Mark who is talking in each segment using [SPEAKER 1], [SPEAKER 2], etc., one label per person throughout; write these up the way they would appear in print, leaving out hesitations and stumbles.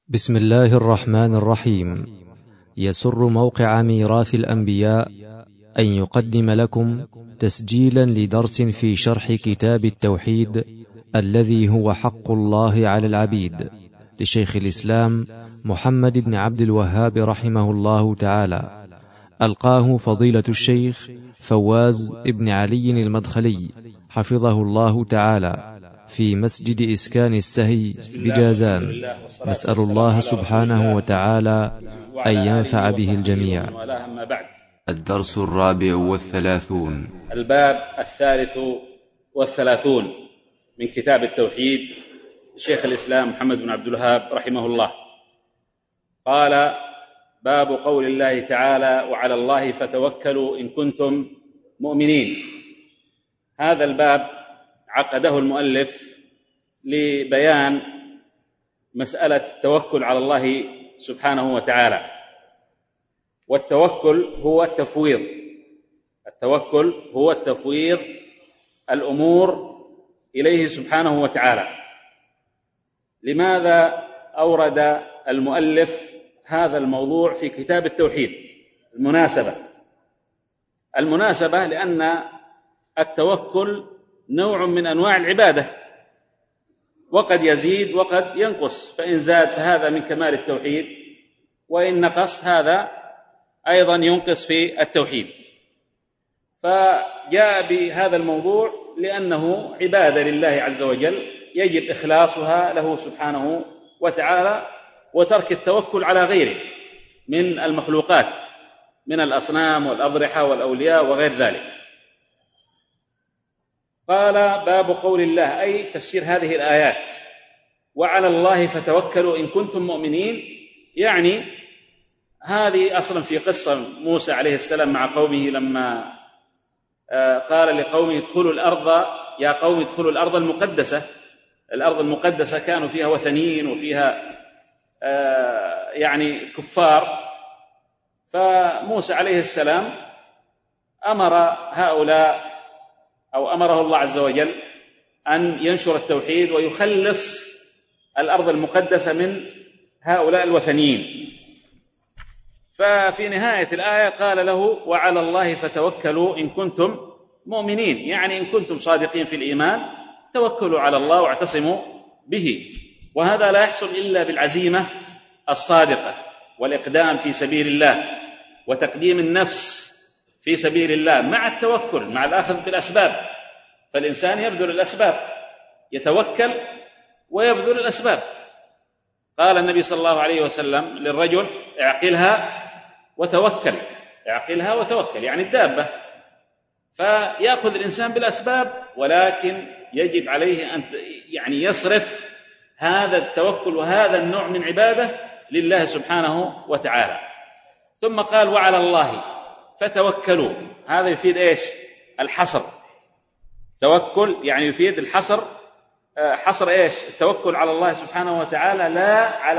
[SPEAKER 1] بسم الله الرحمن الرحيم. يسر موقع ميراث الأنبياء أن يقدم لكم تسجيلا لدرس في شرح كتاب التوحيد الذي هو حق الله على العبيد لشيخ الإسلام محمد بن عبد الوهاب رحمه الله تعالى، ألقاه فضيلة الشيخ فواز بن علي المدخلي حفظه الله تعالى في مسجد إسكان السهي بجازان. نسأل الله سبحانه وتعالى أن ينفع به الجميع.
[SPEAKER 2] الدرس 34.
[SPEAKER 3] الباب 33 من كتاب التوحيد شيخ الإسلام محمد بن عبد الوهاب رحمه الله. قال: باب قول الله تعالى: وعلى الله فتوكلوا إن كنتم مؤمنين. هذا الباب عقده المؤلف لبيان مسألة التوكل على الله سبحانه وتعالى. والتوكل هو التفويض، الأمور إليه سبحانه وتعالى. لماذا أورد المؤلف هذا الموضوع في كتاب التوحيد؟ المناسبة لأن التوكل نوع من أنواع العبادة، وقد يزيد وقد ينقص، فإن زاد فهذا من كمال التوحيد، وإن نقص هذا أيضا ينقص في التوحيد. فجاء بهذا الموضوع لأنه عبادة لله عز وجل يجب إخلاصها له سبحانه وتعالى، وترك التوكل على غيره من المخلوقات من الأصنام والأضرحة والأولياء وغير ذلك. قال: باب قول الله، أي تفسير هذه الآيات: وعلى الله فتوكلوا إن كنتم مؤمنين. يعني هذه أصلا في قصة موسى عليه السلام مع قومه لما قال لقومه: ادخلوا الأرض، يا قوم ادخلوا الأرض المقدسة. الأرض المقدسة كانوا فيها وثنيين وفيها يعني كفار، فموسى عليه السلام أمر هؤلاء، أو أمره الله عز وجل أن ينشر التوحيد ويخلص الأرض المقدسة من هؤلاء الوثنيين. ففي نهاية الآية قال له: وعلى الله فتوكلوا إن كنتم مؤمنين. يعني إن كنتم صادقين في الإيمان توكلوا على الله واعتصموا به. وهذا لا يحصل إلا بالعزيمة الصادقة والإقدام في سبيل الله وتقديم النفس في سبيل الله مع التوكل، مع الأخذ بالأسباب. فالإنسان يبذل الأسباب، يتوكل ويبذل الأسباب. قال النبي صلى الله عليه وسلم للرجل: اعقلها وتوكل. اعقلها وتوكل يعني الدابة. فيأخذ الإنسان بالأسباب، ولكن يجب عليه أن يعني يصرف هذا التوكل وهذا النوع من عبادة لله سبحانه وتعالى. ثم قال: وعلى الله فتوكلوا. هذا يفيد إيش؟ الحصر. توكل يعني يفيد الحصر. حصر إيش؟ التوكل على الله سبحانه وتعالى لا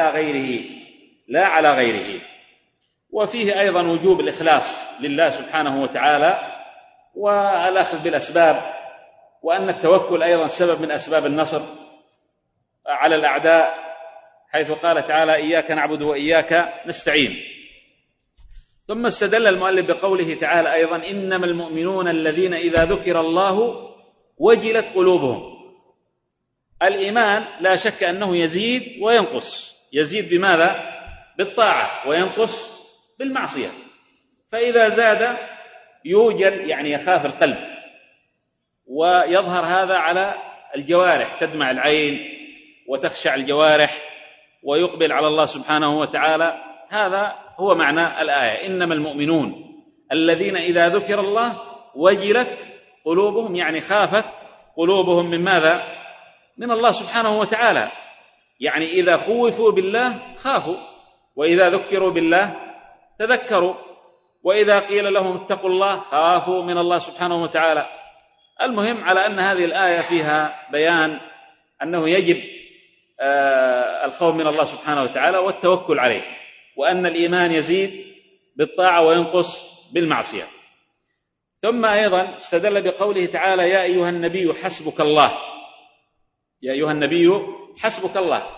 [SPEAKER 3] على غيره. وفيه أيضا وجوب الإخلاص لله سبحانه وتعالى والأخذ بالأسباب، وأن التوكل أيضا سبب من أسباب النصر على الأعداء، حيث قال تعالى: إياك نعبد وإياك نستعين. ثم استدل المؤلف بقوله تعالى أيضا: إنما المؤمنون الذين إذا ذكر الله وجلت قلوبهم. الإيمان لا شك أنه يزيد وينقص. يزيد بماذا؟ بالطاعة، وينقص بالمعصية. فإذا زاد يوجل، يعني يخاف القلب، ويظهر هذا على الجوارح، تدمع العين وتخشع الجوارح ويقبل على الله سبحانه وتعالى. هذا هو معنى الآية: إنما المؤمنون الذين إذا ذكر الله وجلت قلوبهم، يعني خافت قلوبهم من ماذا؟ من الله سبحانه وتعالى. يعني إذا خوفوا بالله خافوا، وإذا ذكروا بالله تذكروا، وإذا قيل لهم اتقوا الله خافوا من الله سبحانه وتعالى. المهم على أن هذه الآية فيها بيان أنه يجب الخوف من الله سبحانه وتعالى والتوكل عليه، وأن الإيمان يزيد بالطاعة وينقص بالمعصية. ثم أيضا استدل بقوله تعالى: يا أيها النبي حسبك الله. يا أيها النبي حسبك الله.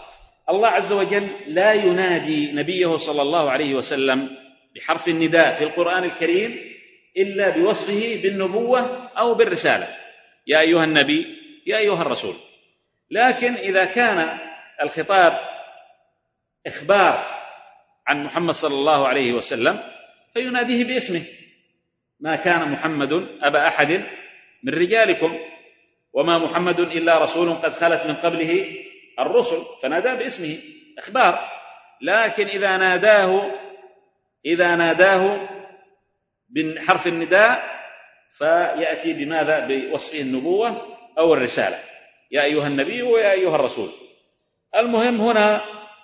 [SPEAKER 3] الله عز وجل لا ينادي نبيه صلى الله عليه وسلم بحرف النداء في القرآن الكريم إلا بوصفه بالنبوة أو بالرسالة، يا أيها النبي، يا أيها الرسول. لكن إذا كان الخطاب إخبار عن محمد صلى الله عليه وسلم فيناديه باسمه، ما كان محمد أبا أحد من رجالكم وما محمد إلا رسول قد خلت من قبله الرسل، فنادى باسمه إخبار. لكن إذا ناداه بحرف النداء فيأتي بماذا؟ بوصفه النبوة أو الرسالة، يا أيها النبي ويا أيها الرسول. المهم هنا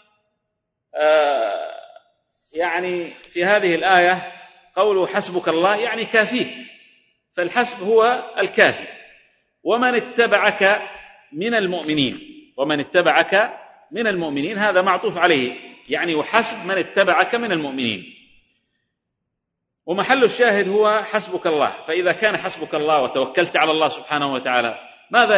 [SPEAKER 3] يعني في هذه الآية قوله حسبك الله يعني كافيك، فالحسب هو الكافي. ومن اتبعك من المؤمنين هذا معطوف عليه، يعني وحسب من اتبعك من المؤمنين، ومحل الشاهد هو حسبك الله. فإذا كان حسبك الله وتوكلت على الله سبحانه وتعالى ماذا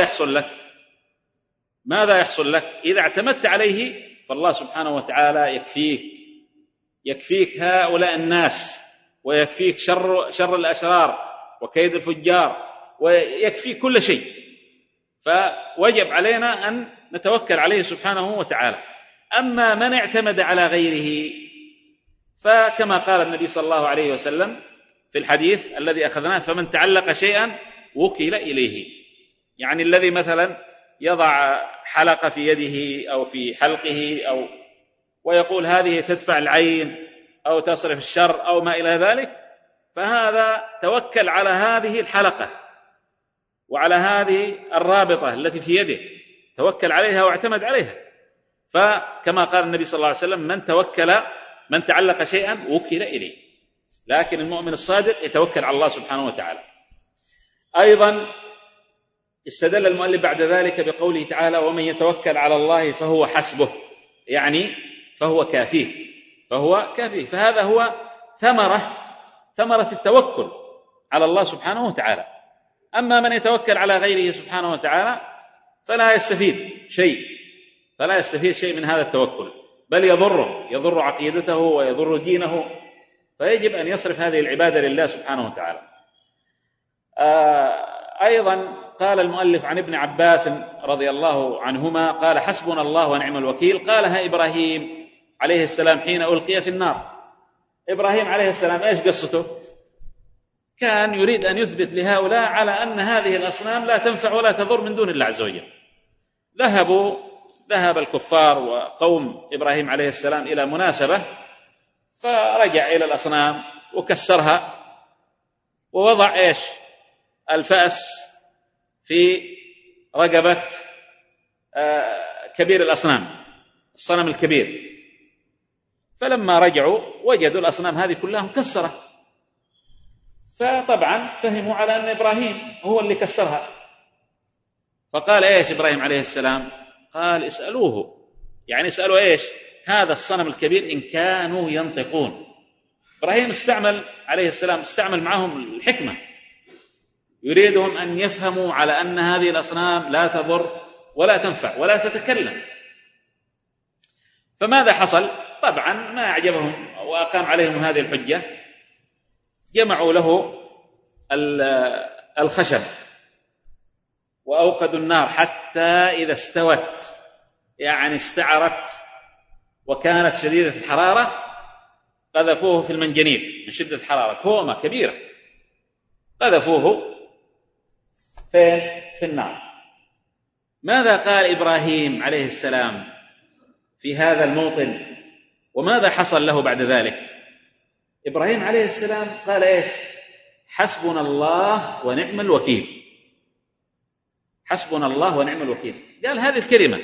[SPEAKER 3] يحصل لك؟ إذا اعتمدت عليه فالله سبحانه وتعالى يكفيك هؤلاء الناس، ويكفيك شر الأشرار وكيد الفجار، ويكفيك كل شيء. فوجب علينا أن نتوكل عليه سبحانه وتعالى. أما من اعتمد على غيره فكما قال النبي صلى الله عليه وسلم في الحديث الذي أخذناه: فمن تعلق شيئا وكل إليه. يعني الذي مثلا يضع حلقة في يده أو في حلقه ويقول هذه تدفع العين أو تصرف الشر أو ما إلى ذلك، فهذا توكل على هذه الحلقة وعلى هذه الرابطة التي في يده، توكل عليها واعتمد عليها. فكما قال النبي صلى الله عليه وسلم: من تعلق شيئا وكل إليه. لكن المؤمن الصادق يتوكل على الله سبحانه وتعالى. أيضا استدل المؤلف بعد ذلك بقوله تعالى: ومن يتوكل على الله فهو حسبه، يعني فهو كافيه. فهذا هو ثمرة التوكل على الله سبحانه وتعالى. أما من يتوكل على غيره سبحانه وتعالى فلا يستفيد شيء من هذا التوكل، بل يضر عقيدته ويضر دينه. فيجب أن يصرف هذه العبادة لله سبحانه وتعالى. أيضا قال المؤلف عن ابن عباس رضي الله عنهما قال: حسبنا الله ونعم الوكيل. قالها إبراهيم عليه السلام حين ألقي في النار. إبراهيم عليه السلام إيش قصته؟ كان يريد أن يثبت لهؤلاء على أن هذه الأصنام لا تنفع ولا تضر من دون الله عز وجل. ذهب الكفار وقوم إبراهيم عليه السلام إلى مناسبة، فرجع إلى الأصنام وكسرها، ووضع الفأس في رقبة كبير الأصنام، الصنم الكبير. فلما رجعوا وجدوا الأصنام هذه كلها مكسرة، فطبعا فهموا على أن إبراهيم هو اللي كسرها. فقال إبراهيم عليه السلام؟ قال: اسألوه، يعني اسألوا هذا الصنم الكبير إن كانوا ينطقون. إبراهيم عليه السلام استعمل معهم الحكمة، يريدهم أن يفهموا على أن هذه الأصنام لا تضر ولا تنفع ولا تتكلم. فماذا حصل؟ طبعا ما أعجبهم وأقام عليهم هذه الحجة، جمعوا له الخشب وأوقدوا النار حتى إذا استوت، يعني استعرت وكانت شديدة الحرارة، قذفوه في المنجنيق من شدة الحرارة، كومة كبيرة، قذفوه في النار. ماذا قال إبراهيم عليه السلام في هذا الموطن؟ وماذا حصل له بعد ذلك؟ إبراهيم عليه السلام قال حسبنا الله ونعم الوكيل. حسبنا الله ونعم الوكيل. قال هذه الكلمة.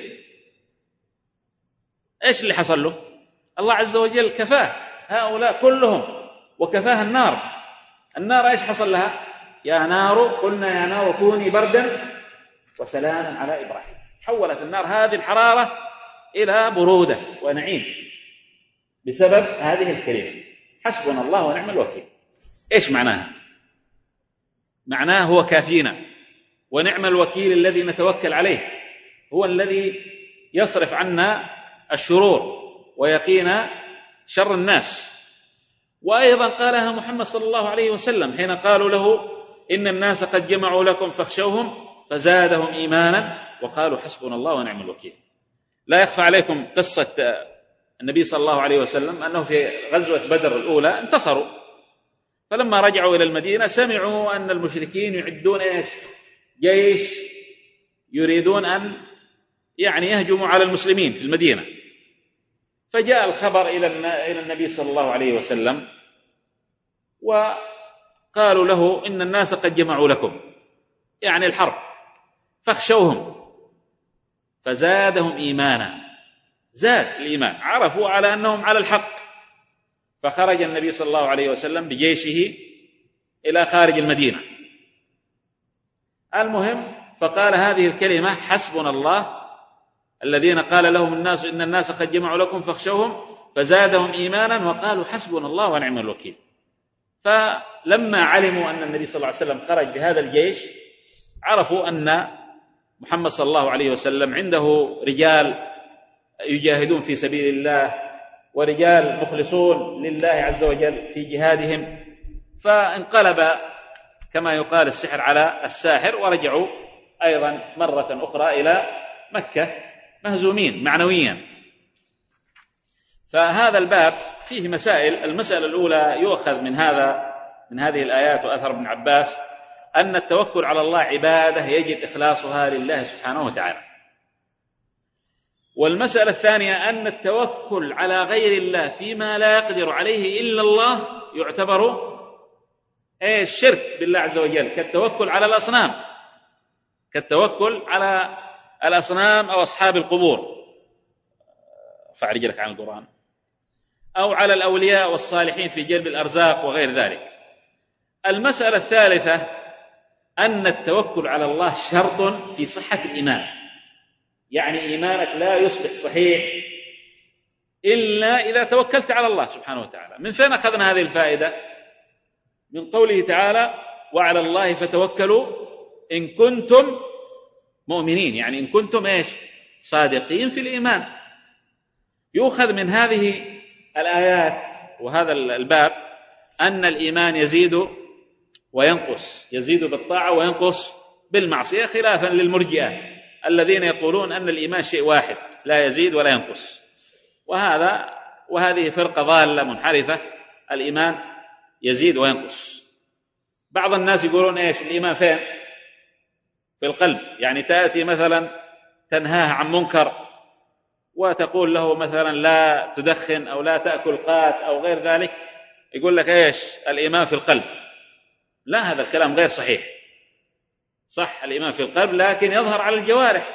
[SPEAKER 3] إيش اللي حصل له؟ الله عز وجل كفاه هؤلاء كلهم، وكفاه النار إيش حصل لها؟ يا نار، قلنا يا نار كوني بردا وسلاما على إبراهيم. حولت النار هذه الحرارة إلى برودة ونعيم بسبب هذه الكلمة، حسبنا الله ونعم الوكيل. إيش معناها؟ معناه هو كافينا، ونعم الوكيل الذي نتوكل عليه، هو الذي يصرف عنا الشرور ويقينا شر الناس. وأيضا قالها محمد صلى الله عليه وسلم حين قالوا له إن الناس قد جمعوا لكم فاخشوهم فزادهم إيمانا وقالوا حسبنا الله ونعم الوكيل. لا يخفى عليكم قصة النبي صلى الله عليه وسلم أنه في غزوة بدر الأولى انتصروا، فلما رجعوا إلى المدينة سمعوا أن المشركين يعدون جيش يريدون أن يهجموا على المسلمين في المدينة. فجاء الخبر إلى النبي صلى الله عليه وسلم وقالوا له إن الناس قد جمعوا لكم، يعني الحرب، فاخشوهم فزادهم إيمانا. زاد الإيمان، عرفوا على أنهم على الحق. فخرج النبي صلى الله عليه وسلم بجيشه إلى خارج المدينة. المهم فقال هذه الكلمة حسبنا الله، الذين قال لهم الناس إن الناس قد جمعوا لكم فاخشوهم فزادهم إيمانا وقالوا حسبنا الله ونعم الوكيل. فلما علموا أن النبي صلى الله عليه وسلم خرج بهذا الجيش عرفوا أن محمد صلى الله عليه وسلم عنده رجال يجاهدون في سبيل الله ورجال مخلصون لله عز وجل في جهادهم، فانقلب كما يقال السحر على الساحر، ورجعوا أيضا مرة أخرى إلى مكة مهزومين معنويا. فهذا الباب فيه مسائل. المسألة الأولى يؤخذ من هذه الآيات وأثر ابن عباس أن التوكل على الله عبادة يجب إخلاصها لله سبحانه وتعالى. والمسألة الثانية أن التوكل على غير الله فيما لا يقدر عليه إلا الله يعتبر الشرك بالله عز وجل، كالتوكل على الأصنام، كالتوكل على الأصنام أو أصحاب القبور، ارفع رجلك عن القرآن، أو على الأولياء والصالحين في جلب الأرزاق وغير ذلك. المسألة الثالثة أن التوكل على الله شرط في صحة الإيمان، يعني إيمانك لا يصبح صحيح إلا إذا توكلت على الله سبحانه وتعالى. من فين أخذنا هذه الفائدة؟ من قوله تعالى وعلى الله فتوكلوا إن كنتم مؤمنين، يعني إن كنتم صادقين في الإيمان. يؤخذ من هذه الآيات وهذا الباب أن الإيمان يزيد وينقص، يزيد بالطاعة وينقص بالمعصية، خلافا للمرجئة الذين يقولون أن الإيمان شيء واحد لا يزيد ولا ينقص، وهذه فرقة ضالة منحرفة. الإيمان يزيد وينقص. بعض الناس يقولون الإيمان فين؟ في القلب، يعني تأتي مثلا تنهاه عن منكر وتقول له مثلا لا تدخن أو لا تأكل قات أو غير ذلك، يقول لك الإيمان في القلب. لا، هذا الكلام غير صحيح. صح الإيمان في القلب، لكن يظهر على الجوارح،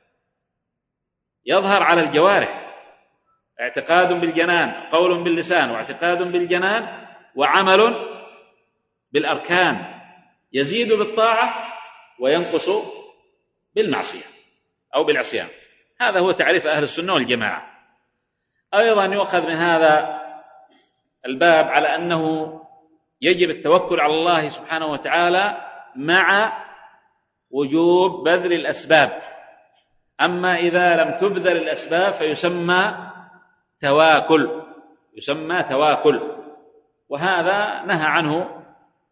[SPEAKER 3] يظهر على الجوارح. اعتقاد بالجنان، قول باللسان، واعتقاد بالجنان، وعمل بالأركان، يزيد بالطاعة وينقص بالمعصية أو بالعصيان. هذا هو تعريف أهل السنة والجماعة. أيضا يؤخذ من هذا الباب على أنه يجب التوكل على الله سبحانه وتعالى مع وجوب بذل الأسباب. أما إذا لم تبذل الأسباب فيسمى تواكل، يسمى تواكل. وهذا نهى عنه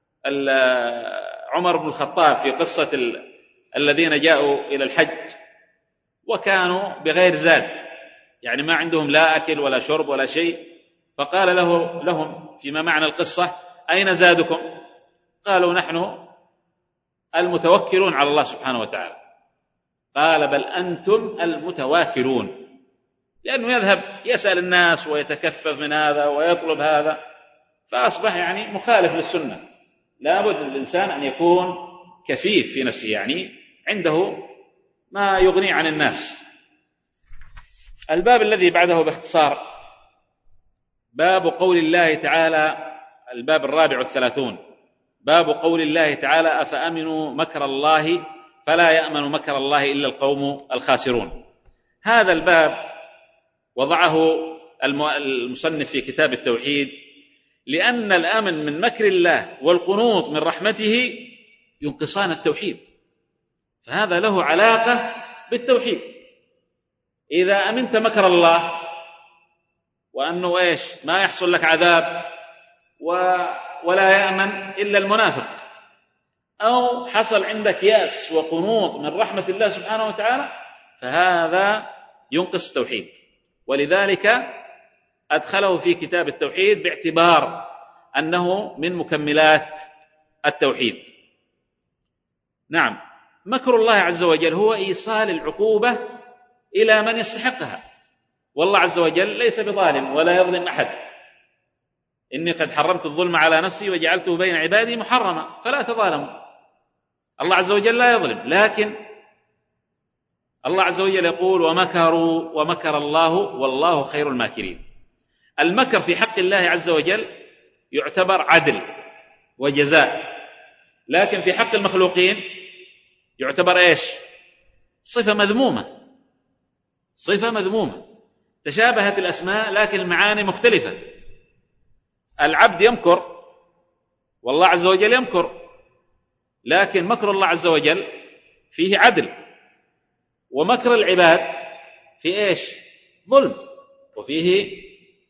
[SPEAKER 3] عمر بن الخطاب في قصة الذين جاءوا إلى الحج وكانوا بغير زاد، يعني ما عندهم لا أكل ولا شرب ولا شيء، فقال لهم فيما معنى القصة أين زادكم؟ قالوا نحن المتوكلون على الله سبحانه وتعالى. قال بل أنتم المتواكلون، لأنه يذهب يسأل الناس ويتكفف من هذا ويطلب هذا، فأصبح يعني مخالف للسنة. لا بد للإنسان أن يكون كفيف في نفسه، يعني عنده ما يغني عن الناس. الباب الذي بعده باختصار باب قول الله تعالى، الباب 34، باب قول الله تعالى أفأمنوا مكر الله فلا يأمن مكر الله إلا القوم الخاسرون. هذا الباب وضعه المصنف في كتاب التوحيد لأن الأمن من مكر الله والقنوط من رحمته ينقصان التوحيد، فهذا له علاقة بالتوحيد. إذا أمنت مكر الله وأنه ما يحصل لك عذاب ولا يأمن إلا المنافق، أو حصل عندك يأس وقنوط من رحمة الله سبحانه وتعالى، فهذا ينقص التوحيد. ولذلك أدخله في كتاب التوحيد باعتبار أنه من مكملات التوحيد. نعم، مكر الله عز وجل هو إيصال العقوبة إلى من يستحقها، والله عز وجل ليس بظالم ولا يظلم أحد. إني قد حرمت الظلم على نفسي وجعلته بين عبادي محرما فلا تظالموا. الله عز وجل لا يظلم، لكن الله عز وجل يقول ومكروا ومكر الله والله خير الماكرين. المكر في حق الله عز وجل يعتبر عدل وجزاء، لكن في حق المخلوقين يعتبر صفة مذمومة، صفة مذمومة. تشابهت الأسماء لكن المعاني مختلفة. العبد يمكر والله عز وجل يمكر، لكن مكر الله عز وجل فيه عدل، ومكر العباد في ظلم، وفيه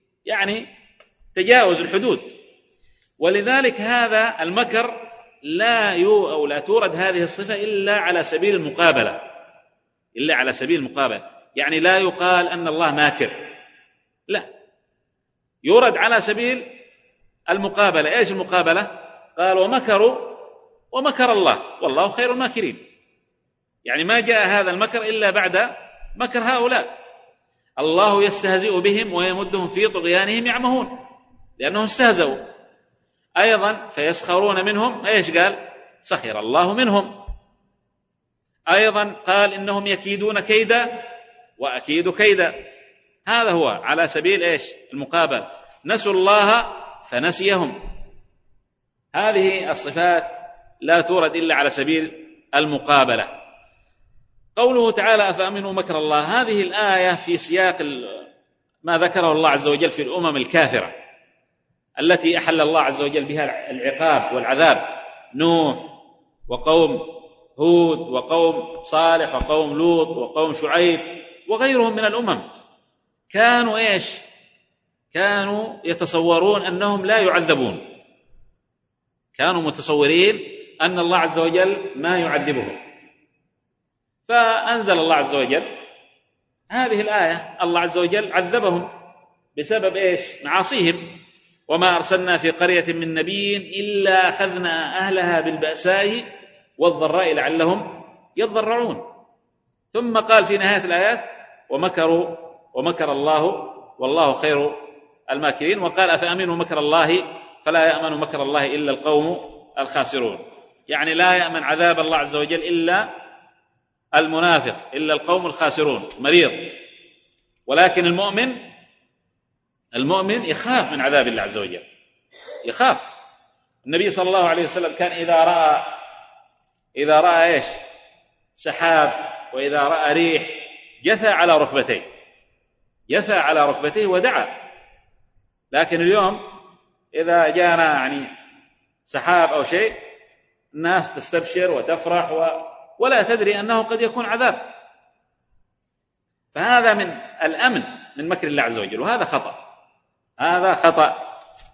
[SPEAKER 3] تجاوز الحدود. ولذلك هذا المكر لا تورد هذه الصفة إلا على سبيل المقابلة، إلا على سبيل المقابلة. يعني لا يقال أن الله ماكر، لا، يورد على سبيل المقابلة. المقابلة؟ قال ومكروا ومكر الله والله خير الماكرين. يعني ما جاء هذا المكر إلا بعد مكر هؤلاء. الله يستهزئ بهم ويمدهم في طغيانهم يعمهون، لأنهم استهزئوا. أيضا فيسخرون منهم، قال سخر الله منهم. أيضا قال إنهم يكيدون كيدا وأكيد كيدا. هذا هو على سبيل المقابل. نسوا الله فنسيهم. هذه الصفات لا تورد إلا على سبيل المقابلة. قوله تعالى أفأمنوا مكر الله، هذه الآية في سياق ما ذكره الله عز وجل في الأمم الكافرة التي أحل الله عز وجل بها العقاب والعذاب، نوح وقوم هود وقوم صالح وقوم لوط وقوم شعيب وغيرهم من الأمم. كانوا كانوا يتصورون أنهم لا يعذبون، كانوا متصورين أن الله عز وجل ما يعذبهم، فأنزل الله عز وجل هذه الآية. الله عز وجل عذبهم بسبب معاصيهم. وما أرسلنا في قرية من نبي إلا أخذنا أهلها بالبأساء والضراء لعلهم يضرعون. ثم قال في نهاية الآيات ومكروا ومكر الله والله خير الماكرين. وقال أفأمنوا مكر الله فلا يأمن مكر الله إلا القوم الخاسرون. يعني لا يأمن عذاب الله عز وجل إلا المنافق، إلا القوم الخاسرون مريض. ولكن المؤمن يخاف من عذاب الله عز وجل، يخاف. النبي صلى الله عليه وسلم كان إذا رأى سحاب وإذا رأى ريح جثى على ركبتيه ودعا. لكن اليوم إذا جاءنا سحاب أو شيء الناس تستبشر وتفرح ولا تدري أنه قد يكون عذاب. فهذا من الأمن من مكر الله عز وجل، وهذا خطأ.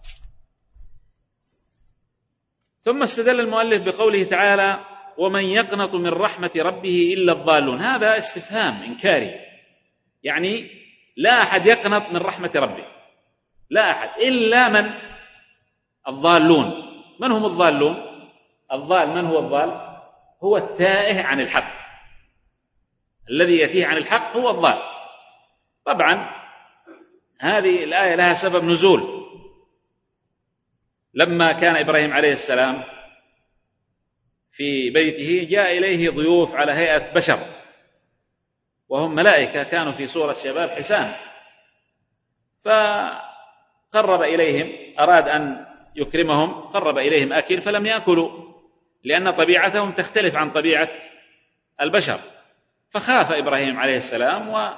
[SPEAKER 3] ثم استدل المؤلف بقوله تعالى ومن يقنط من رحمة ربه إلا الضالون. هذا استفهام إنكاري، يعني لا أحد يقنط من رحمة ربه، لا أحد إلا من الضالون. من هم الضالون؟ الضال من هو الضال؟ هو التائه عن الحق، الذي يتيه عن الحق هو الضال. طبعا هذه الآية لها سبب نزول. لما كان إبراهيم عليه السلام في بيته جاء إليه ضيوف على هيئة بشر وهم ملائكة، كانوا في صورة شباب حسان، فقرب إليهم، أراد أن يكرمهم، قرب إليهم أكل فلم يأكلوا لأن طبيعتهم تختلف عن طبيعة البشر. فخاف إبراهيم عليه السلام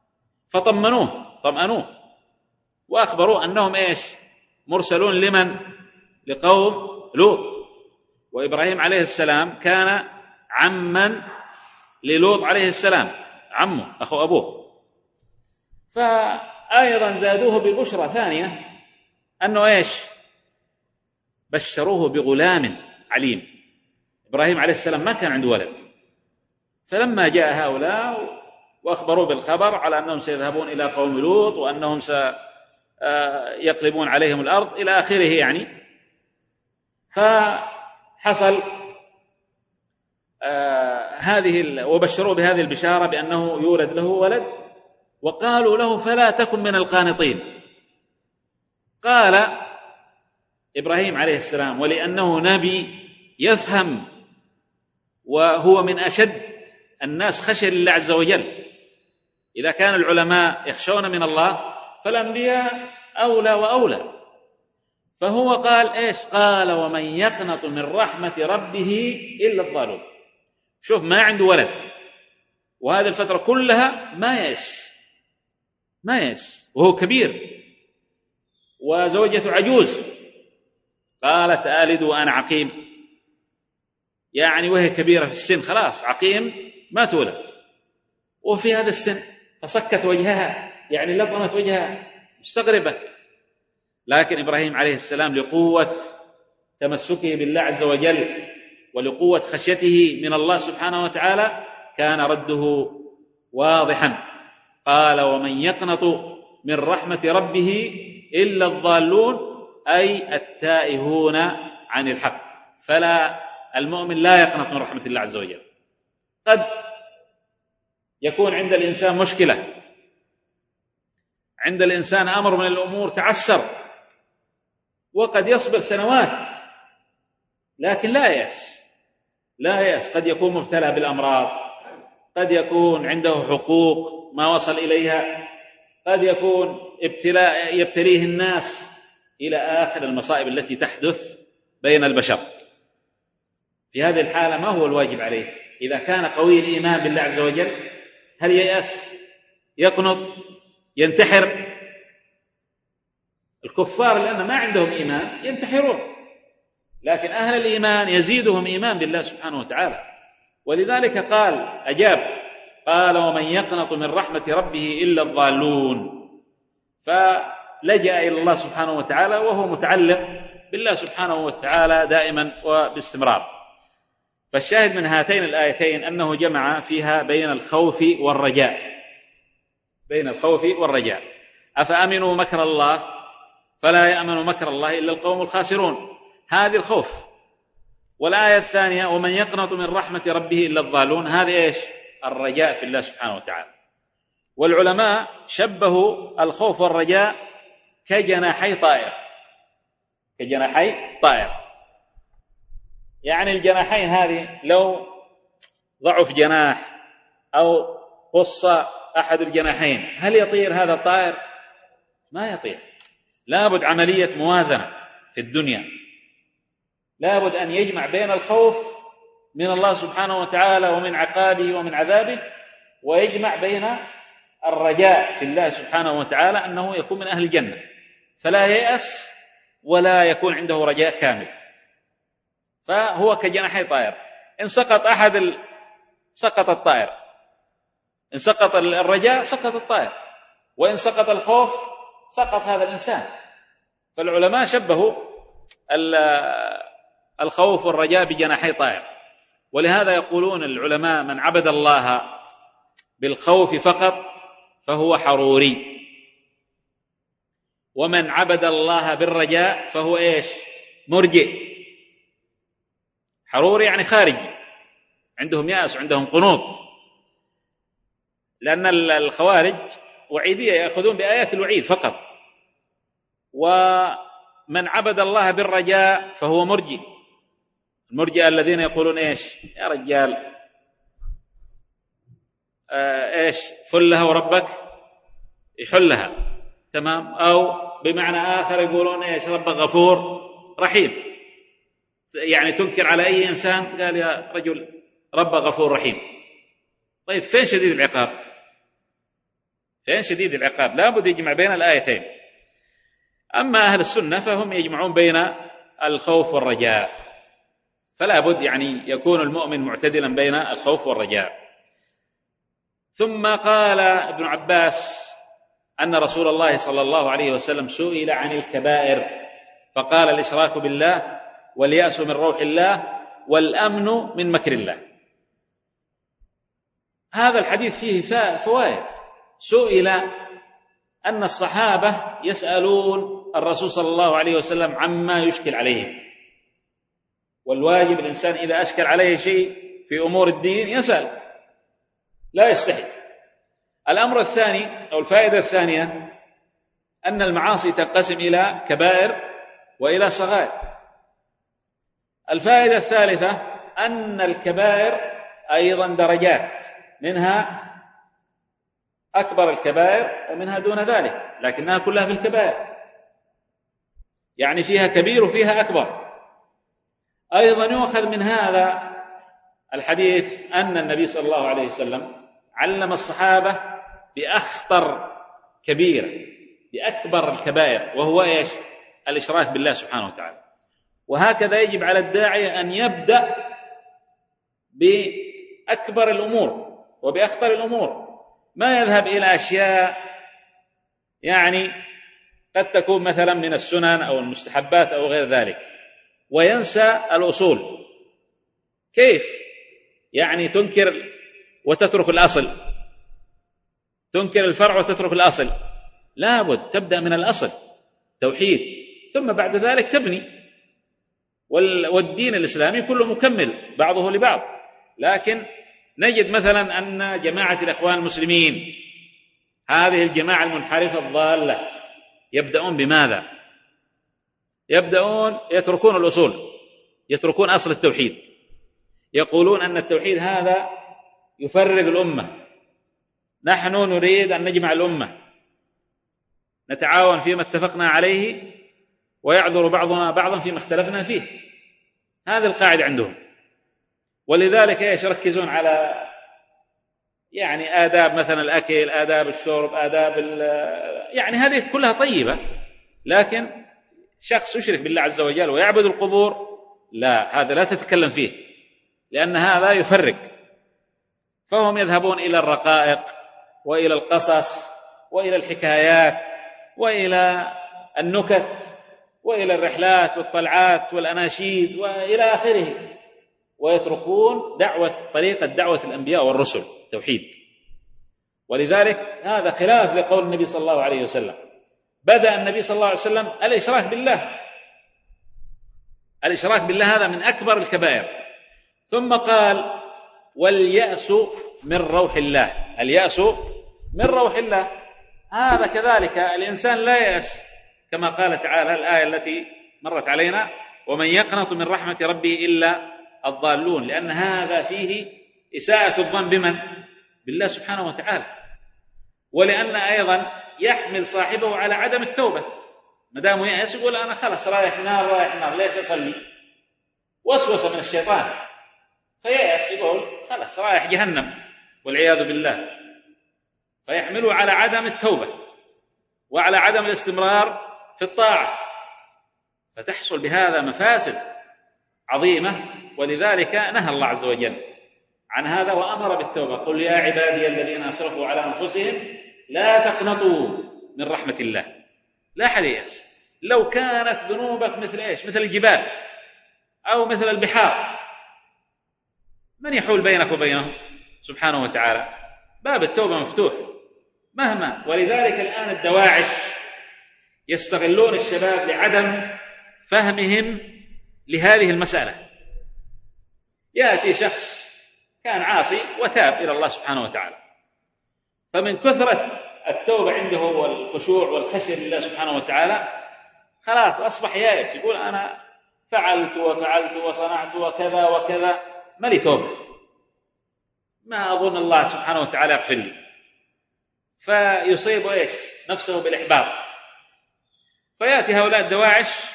[SPEAKER 3] فطمأنوه وأخبروا أنهم مرسلون لمن؟ لقوم لوط. وإبراهيم عليه السلام كان عما للوط عليه السلام، عمه أخو أبوه، فأيضا زادوه ببشرى ثانية، أنه إيش؟ بشروه بغلام عليم. إبراهيم عليه السلام ما كان عنده ولد، فلما جاء هؤلاء وأخبروا بالخبر على أنهم سيذهبون إلى قوم لوط وأنهم سيقلبون عليهم الأرض إلى آخره يعني، فحصل وبشروا بهذه البشارة بأنه يولد له ولد، وقالوا له فلا تكن من القانطين. قال إبراهيم عليه السلام ولأنه نبي يفهم وهو من أشد الناس خشية لله عز وجل، إذا كان العلماء يخشون من الله فالأنبياء أولى وأولى، فهو قال إيش؟ قال ومن يقنط من رحمة ربه إلا الضالون. شوف، ما عنده ولد وهذه الفترة كلها ما يأس وهو كبير وزوجته عجوز. قالت آلد وأنا عقيم، يعني وهي كبيرة في السن خلاص عقيم ما تولد، وفي هذا السن فصكت وجهها، يعني لطمت وجهها مستغربة. لكن إبراهيم عليه السلام لقوة تمسكه بالله عز وجل ولقوة خشيته من الله سبحانه وتعالى كان رده واضحا. قال ومن يقنط من رحمة ربه إلا الضالون، أي التائهون عن الحق. فلا المؤمن لا يقنط من رحمة الله عز وجل. قد يكون عند الإنسان مشكلة، عند الإنسان أمر من الأمور تعسر، وقد يصبر سنوات لكن لا يأس. قد يكون مبتلى بالأمراض، قد يكون عنده حقوق ما وصل إليها، قد يكون يبتليه الناس، إلى آخر المصائب التي تحدث بين البشر. في هذه الحالة ما هو الواجب عليه؟ إذا كان قوي الإيمان بالله عز وجل هل ييأس؟ يقنط؟ ينتحر؟ الكفار لأن ما عندهم إيمان ينتحرون، لكن أهل الإيمان يزيدهم إيمان بالله سبحانه وتعالى. ولذلك قال ومن يقنط من رحمة ربه إلا الضالون، فلجأ إلى الله سبحانه وتعالى وهو متعلق بالله سبحانه وتعالى دائما وباستمرار. فالشاهد من هاتين الآيتين أنه جمع فيها بين الخوف والرجاء. أفأمنوا مكر الله فلا يأمن مكر الله إلا القوم الخاسرون، هذه الخوف. والآية الثانية ومن يقنط من رحمة ربه إلا الضالون، هذه إيش؟ الرجاء في الله سبحانه وتعالى. والعلماء شبهوا الخوف والرجاء كجناحي طائر. يعني الجناحين هذه لو ضعف جناح أو قص أحد الجناحين هل يطير هذا الطائر؟ ما يطير. لابد عملية موازنة في الدنيا، لابد أن يجمع بين الخوف من الله سبحانه وتعالى ومن عقابه ومن عذابه، ويجمع بين الرجاء في الله سبحانه وتعالى أنه يكون من أهل الجنة، فلا ييأس ولا يكون عنده رجاء كامل. فهو كجناحي طائر، إن سقط أحد سقط الطائر، إن سقط الرجاء سقط الطائر، وإن سقط الخوف سقط هذا الإنسان. فالعلماء شبهوا الخوف والرجاء بجناحي طائر. ولهذا يقولون العلماء من عبد الله بالخوف فقط فهو حروري، ومن عبد الله بالرجاء فهو إيش؟ مرجئ. حروري يعني خارجي، عندهم يأس وعندهم قنوط، لأن الخوارج وعيدية يأخذون بآيات الوعيد فقط. ومن عبد الله بالرجاء فهو مرجئ. المرجئة الذين يقولون إيش؟ يا رجال إيش فلها وربك يحلها، تمام؟ أو بمعنى آخر يقولون إيش؟ ربك غفور رحيم، يعني تنكر على أي إنسان قال يا رجل ربك غفور رحيم. طيب فين شديد العقاب؟ فين شديد العقاب؟ لابد يجمع بين الآيتين. أما أهل السنة فهم يجمعون بين الخوف والرجاء، فلا بد يعني يكون المؤمن معتدلا بين الخوف والرجاء. ثم قال ابن عباس أن رسول الله صلى الله عليه وسلم سئل عن الكبائر فقال: الإشراك بالله، واليأس من روح الله، والأمن من مكر الله. هذا الحديث فيه فوائد. سئل أن الصحابة يسألون الرسول صلى الله عليه وسلم عما يشكل عليهم، والواجب الإنسان إذا أشكل عليه شيء في أمور الدين يسأل، لا يستحي. الأمر الثاني أو الفائدة الثانية أن المعاصي تنقسم إلى كبائر وإلى صغائر. الفائدة الثالثة أن الكبائر أيضا درجات، منها أكبر الكبائر ومنها دون ذلك، لكنها كلها في الكبائر، يعني فيها كبير وفيها أكبر. أيضا يؤخذ من هذا الحديث أن النبي صلى الله عليه وسلم علم الصحابة بأخطر كبير، بأكبر الكبائر، وهو إيش؟ الإشراك بالله سبحانه وتعالى. وهكذا يجب على الداعية أن يبدأ بأكبر الأمور وبأخطر الأمور، ما يذهب إلى أشياء يعني قد تكون مثلا من السنن أو المستحبات أو غير ذلك، وينسى الأصول. كيف يعني تنكر وتترك الأصل؟ تنكر الفرع وتترك الأصل؟ لابد تبدأ من الأصل، توحيد، ثم بعد ذلك تبني. والدين الإسلامي كله مكمل بعضه لبعض. لكن نجد مثلا أن جماعة الإخوان المسلمين، هذه الجماعة المنحرفة الضالة، يبدأون بماذا؟ يبدأون يتركون الأصول، يتركون أصل التوحيد، يقولون أن التوحيد هذا يفرق الأمة، نحن نريد أن نجمع الأمة، نتعاون فيما اتفقنا عليه ويعذر بعضنا بعضا فيما اختلفنا فيه. هذا القاعدة عندهم. ولذلك يركزون على يعني آداب مثلا الأكل، آداب الشرب، آداب يعني هذه كلها طيبة، لكن شخص يشرك بالله عز وجل ويعبد القبور، لا، هذا لا تتكلم فيه، لأن هذا يفرق. فهم يذهبون إلى الرقائق وإلى القصص وإلى الحكايات وإلى النكت وإلى الرحلات والطلعات والأناشيد وإلى آخره، ويتركون طريقة دعوة الأنبياء والرسل، توحيد. ولذلك هذا خلاف لقول النبي صلى الله عليه وسلم. بدأ النبي صلى الله عليه وسلم الإشراك بالله، الإشراك بالله هذا من أكبر الكبائر، ثم قال: واليأس من روح الله. اليأس من روح الله، هذا كذلك الإنسان لا يأس، كما قال تعالى الآية التي مرت علينا: ومن يقنط من رحمة ربه إلا الضالون، لأن هذا فيه إساءة الظن بمن؟ بالله سبحانه وتعالى. ولأن أيضا يحمل صاحبه على عدم التوبة، ما دام يأس يقول أنا خلاص رايح نار، ليش أصلي؟ وسوسة من الشيطان، فيأس يقول خلاص رايح جهنم والعياذ بالله، فيحمله على عدم التوبة وعلى عدم الاستمرار في الطاعة، فتحصل بهذا مفاسد عظيمة. ولذلك نهى الله عز وجل عن هذا وأمر بالتوبة: قل يا عبادي الذين أسرفوا على أنفسهم لا تقنطوا من رحمة الله. لا أحد يأس، لو كانت ذنوبك مثل إيش؟ مثل الجبال أو مثل البحار، من يحول بينك وبينه؟ سبحانه وتعالى. باب التوبة مفتوح مهما. ولذلك الآن الدواعش يستغلون الشباب لعدم فهمهم لهذه المسألة. يأتي شخص كان عاصي وتاب إلى الله سبحانه وتعالى، فمن كثرة التوبة عنده والخشوع والخشية لله سبحانه وتعالى خلاص أصبح يائس، يقول أنا فعلت وفعلت وصنعت وكذا وكذا، ما لي توبة، ما أظن الله سبحانه وتعالى يغفر لي، فيصيب إيش؟ نفسه بالإحباط. فيأتي هؤلاء الدواعش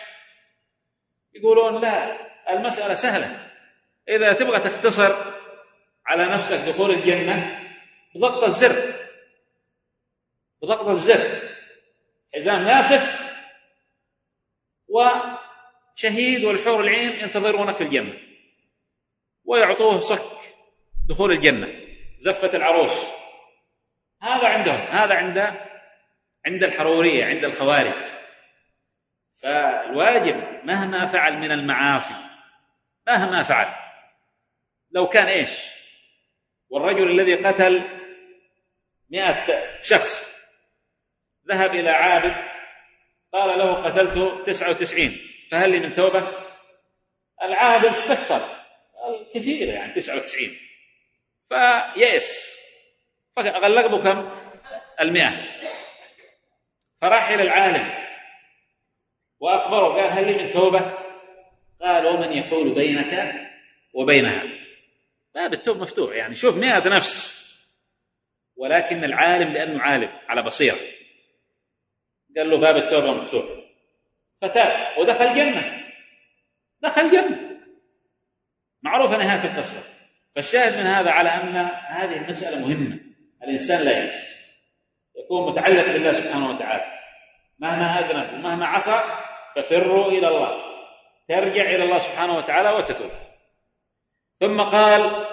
[SPEAKER 3] يقولون لا، المسألة سهلة، إذا تبغى تختصر على نفسك دخول الجنة بضغط الزر، بضغط الزر، حزام ناسف وشهيد والحور العين ينتظرونك في الجنة، ويعطوه صك دخول الجنة، زفة العروس. هذا عندهم، هذا عند عند الحرورية، عند الخوارج. فالواجب مهما فعل من المعاصي، مهما فعل، لو كان إيش، والرجل الذي قتل 100 شخص ذهب إلى عابد قال له قتلت 99 فهل لي من توبة؟ العابد استكثر كثير، يعني 99، فيأس، فغلق له كم؟ 100. فراح إلى العالم وأخبره، قال هل لي من توبة؟ قال ومن يحول بينك وبينها؟ باب التوبة مفتوح، يعني شوف 100 نفس، ولكن العالم لأنه عالم على بصيرة قال له باب التوبة مفتوح، فتاب ودخل الجنة، دخل الجنة، معروفة نهاية القصة. فالشاهد من هذا على أن هذه المسألة مهمة، الإنسان لا يأس، يكون متعلق بالله سبحانه وتعالى، مهما أذنب ومهما عصى ففروا إلى الله، ترجع إلى الله سبحانه وتعالى وتتوب. ثم قال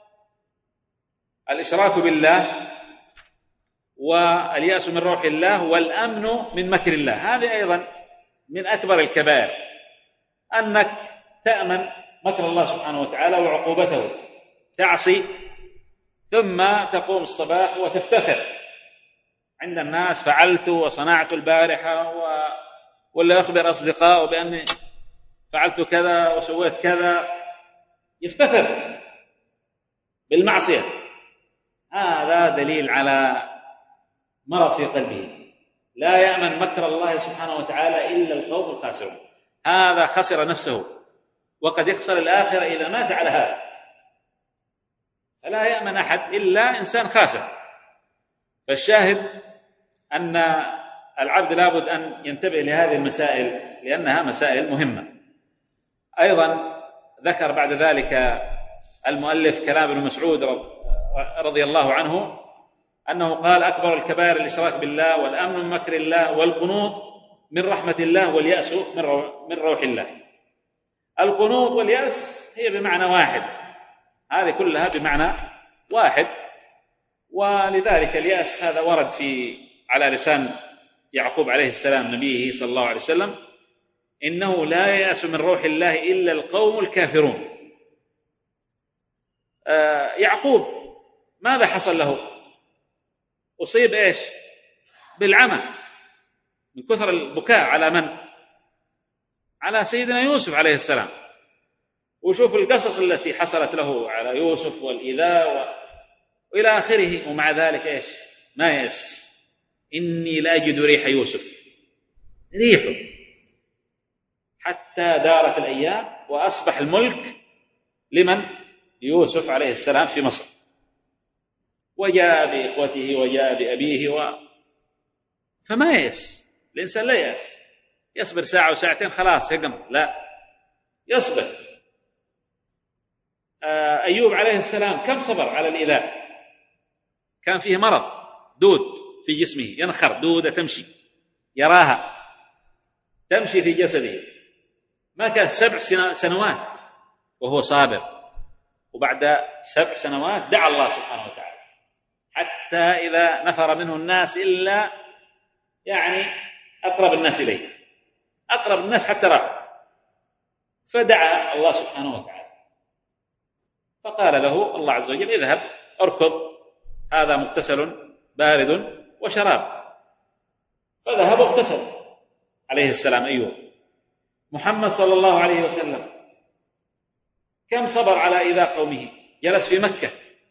[SPEAKER 3] الإشراك بالله واليأس من روح الله والأمن من مكر الله، هذه أيضا من أكبر الكبائر، أنك تأمن مكر الله سبحانه وتعالى وعقوبته، تعصي ثم تقوم الصباح وتفتخر عند الناس فعلت وصنعت البارحة، ولا يخبر أصدقائه بأني فعلت كذا وسويت كذا، يفتخر بالمعصية. هذا دليل على مرض في قلبه، لا يأمن مكر الله سبحانه وتعالى إلا القوم الخاسرون، هذا خسر نفسه وقد يخسر الآخرة إذا مات على هذا، فلا يأمن أحد إلا إنسان خاسر. فالشاهد أن العبد لابد أن ينتبه لهذه المسائل لأنها مسائل مهمة. أيضا ذكر بعد ذلك المؤلف كلام ابن مسعود رضي الله عنه أنه قال أكبر الكبائر الإشراك بالله والأمن من مكر الله والقنوط من رحمة الله واليأس من روح الله. القنوط واليأس هي بمعنى واحد، هذه كلها بمعنى واحد، ولذلك اليأس هذا ورد على لسان يعقوب عليه السلام نبيه صلى الله عليه وسلم، إنه لا يأس من روح الله إلا القوم الكافرون. يعقوب ماذا حصل له؟ أصيب إيش؟ بالعمى من كثر البكاء على من؟ على سيدنا يوسف عليه السلام. وشوف القصص التي حصلت له على يوسف والإيذاء وإلى آخره، ومع ذلك إيش؟ ما يأس. إني لأجد ريح يوسف، ريحه، حتى دارت الأيام وأصبح الملك لمن؟ يوسف عليه السلام في مصر، وجاء بإخوته وجاء بأبيه فما يأس. الإنسان لا يأس، يصبر ساعة وساعتين خلاص يقم، لا، يصبر. أيوب عليه السلام كم صبر على الإيذاء، كان فيه مرض، دود في جسمه، ينخر دودة تمشي، يراها تمشي في جسده، ما كان 7 سنوات وهو صابر، وبعد 7 سنوات دعا الله سبحانه وتعالى، حتى إذا نفر منه الناس إلا يعني أقرب الناس إليه، أقرب الناس حتى رأى، فدعا الله سبحانه وتعالى، فقال له الله عز وجل اذهب اركض، هذا مغتسل بارد وشراب، فذهب واغتسل عليه السلام أيوب. محمد صلى الله عليه وسلم كم صبر على إيذاء قومه، جلس في مكة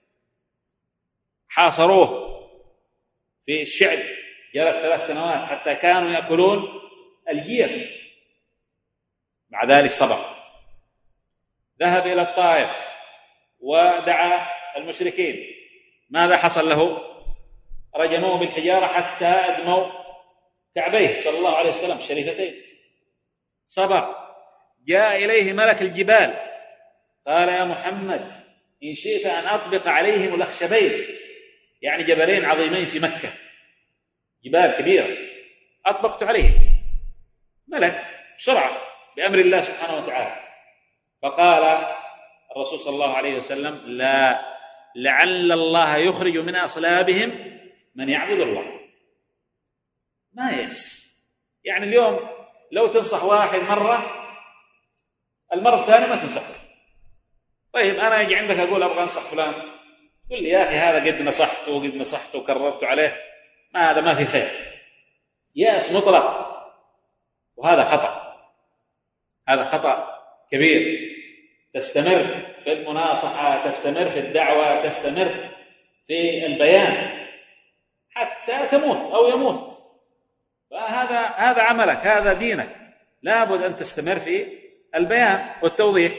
[SPEAKER 3] حاصروه في الشعب، جلس 3 سنوات حتى كانوا يأكلون الجيف، مع ذلك صبر. ذهب إلى الطائف ودعا المشركين، ماذا حصل له؟ رجموه بالحجارة حتى أدموا كعبيه صلى الله عليه وسلم الشريفتين، صبر. جاء إليه ملك الجبال قال يا محمد إن شئت أن أطبق عليهم الأخشبين، يعني جبلين عظيمين في مكة، جبال كبيرة، أطبقت عليهم، ملك بسرعة بأمر الله سبحانه وتعالى. فقال الرسول صلى الله عليه وسلم لا، لعل الله يخرج من أصلابهم من يعبد الله. ما يأس. يعني اليوم لو تنصح واحد مرة، المرة الثانية ما تنصحه. طيب أنا يجي عندك أقول أبغى أنصح فلان، تقول لي يا أخي هذا قد نصحته وقد نصحته وكررت عليه، هذا ما في خير. يأس مطلق، وهذا خطأ، هذا خطأ كبير. تستمر في المناصحة، تستمر في الدعوة، تستمر في البيان حتى تموت أو يموت. فهذا عملك، هذا دينك، لابد أن تستمر في البيان والتوضيح.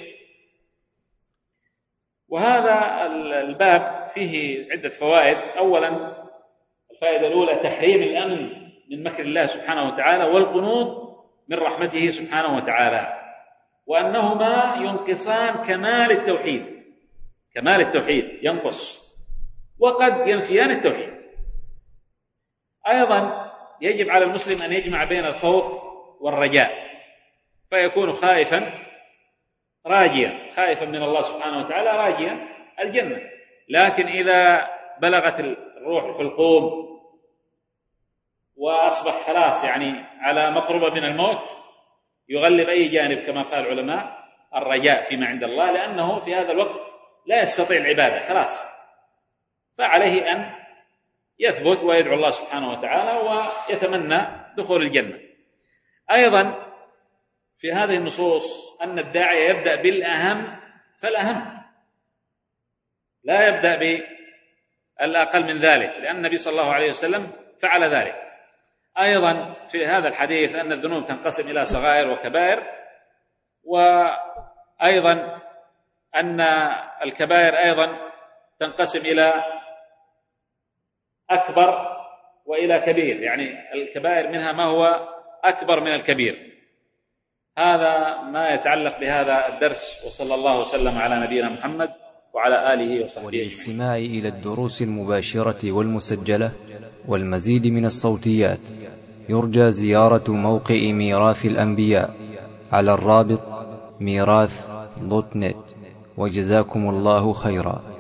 [SPEAKER 3] وهذا الباب فيه عدة فوائد. أولا الفائدة الأولى تحريم الأمن من مكر الله سبحانه وتعالى والقنوط من رحمته سبحانه وتعالى، وأنهما ينقصان كمال التوحيد. كمال التوحيد ينقص وقد ينفيان التوحيد. أيضا يجب على المسلم أن يجمع بين الخوف والرجاء، فيكون خائفا راجيا، خائفا من الله سبحانه وتعالى راجيا الجنة. لكن إذا بلغت الروح الحلقوم وأصبح خلاص يعني على مقربة من الموت، يغلب أي جانب كما قال العلماء الرجاء فيما عند الله، لأنه في هذا الوقت لا يستطيع العبادة خلاص، فعليه أن يثبت ويدعو الله سبحانه وتعالى ويتمنى دخول الجنة. أيضا في هذه النصوص أن الداعية يبدأ بالأهم فالأهم، لا يبدأ بالأقل من ذلك، لأن النبي صلى الله عليه وسلم فعل ذلك. أيضا في هذا الحديث أن الذنوب تنقسم إلى صغائر وكبائر، وأيضا أن الكبائر أيضا تنقسم إلى أكبر وإلى كبير، يعني الكبائر منها ما هو أكبر من الكبير. هذا ما يتعلق بهذا الدرس، وصلى الله وسلم على نبينا محمد وعلى آله وصحبه.
[SPEAKER 1] وللاستماع إلى الدروس المباشرة والمسجلة والمزيد من الصوتيات يرجى زيارة موقع ميراث الأنبياء على الرابط ميراث.net. وجزاكم الله خيرا.